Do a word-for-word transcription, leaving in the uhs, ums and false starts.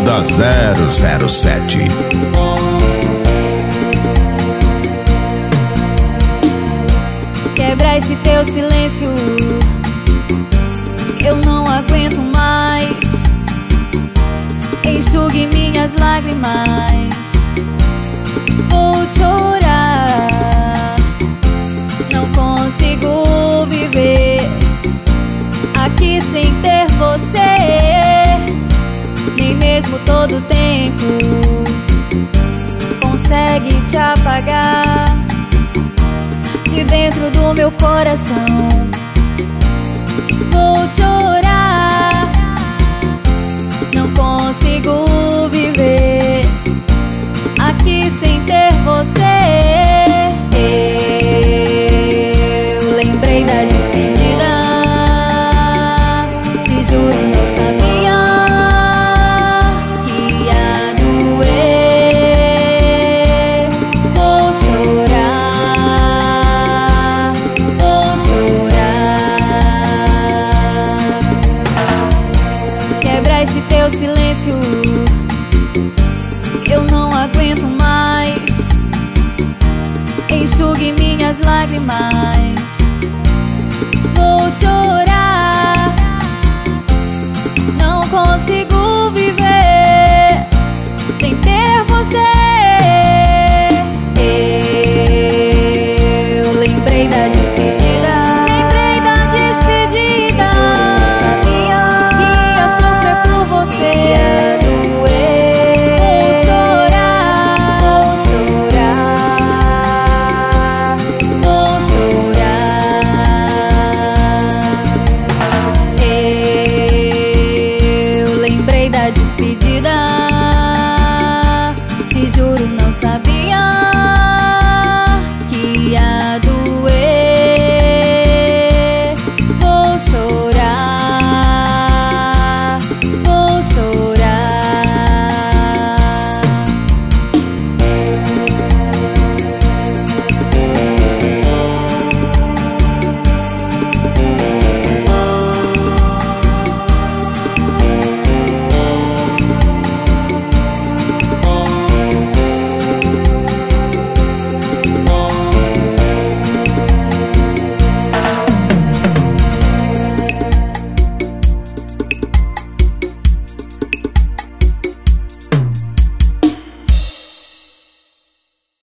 Banda zero zero sete. Quebra esse teu silêncio, eu não aguento mais. Enxugue minhas lágrimas, vou chorar. Não consigo viver aqui sem ter você. Nem mesmo todo tempo consegue te apagar de dentro do meu coração. Vou chorar. Não consigo viver aqui sem ter você. Eu lembrei da despedida, te juro, não sabia que ia doer. Vou chorar, vou chorar. Quebra esse teu silêncio, eu não aguento mais. Enxugue minhas lágrimas, vou chorar. Não consigo viver sem ter você.